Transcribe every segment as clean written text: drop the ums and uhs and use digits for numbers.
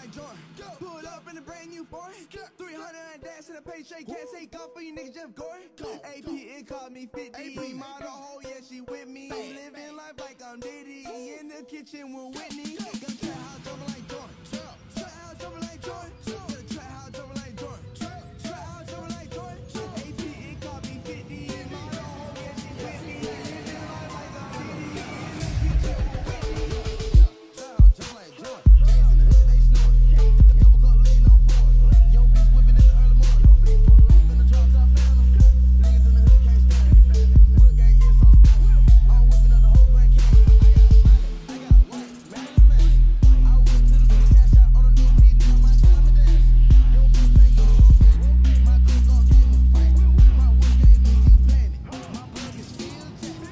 like Jordan. Pull up in a brand new Ford. 300 and dash in a pay straight. Can't say golf for you niggas, Jeff Gordon. AP, it called me 50. Model hoe, yeah, she with me. Living life like I'm Diddy. In the kitchen with Whitney. Got trap house jumping like Jordan. Trap house jumping like Jordan. Got a trap house jumping like Jordan. Trap house jumping like Jordan. AP, it called me 50. Model hoe, yeah, she with me. Living life like I'm Diddy. In the kitchen with Whitney. Trap house jumping like Jordan. Gangs in the hood, they snoring. Double cup lean on board. Young bitch whipping in the early morning. Pull up in the drop top family. Niggas in the hood can't stand it. Wood gang is so special. I'm whipping up the whole Grand Canyon. I got what? Man in the mess. I went to the big cash out on a new P. Now my time to dance. Yo bitch think I'm okay. My cook on game was frank. My wood game make you panic. My blood is still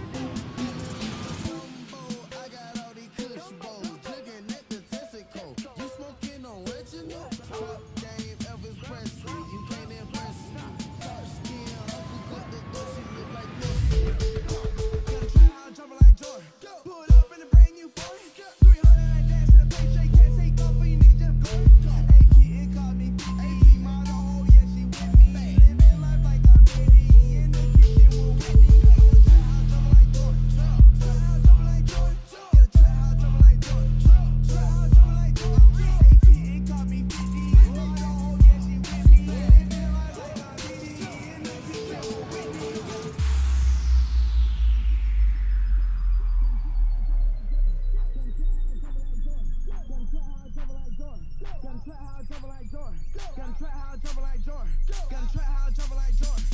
jacked. I got all these kush bowls. Looking at the Tessico. You smoking on Reginald? Top game Elvis Presley. You can't impress me. Dark skin, Uncle cut the dust. She look like this. Got a trap house jumping like Jordan. Pull up in a brand new Ford. 300 and dash in a pay straight. Can't say golf for you niggas, Jeff Gordon. AP, it called me 50. Model hoe, yeah, she with me. Living life like I'm Diddy. In the kitchen with Whitney. Got a trap house jumping like Jordan. Trap house jumping like Jordan. Got a trap house jumping like Jordan. Trap house jumping like Jordan. AP, it called me 50. Model hoe, yeah, she with me. Living life like I'm Diddy. In the kitchen with Whitney. Got a trap house jumping like Jordan. Got a trap house jumping like Jordan. Got a trap house jumping like Jordan.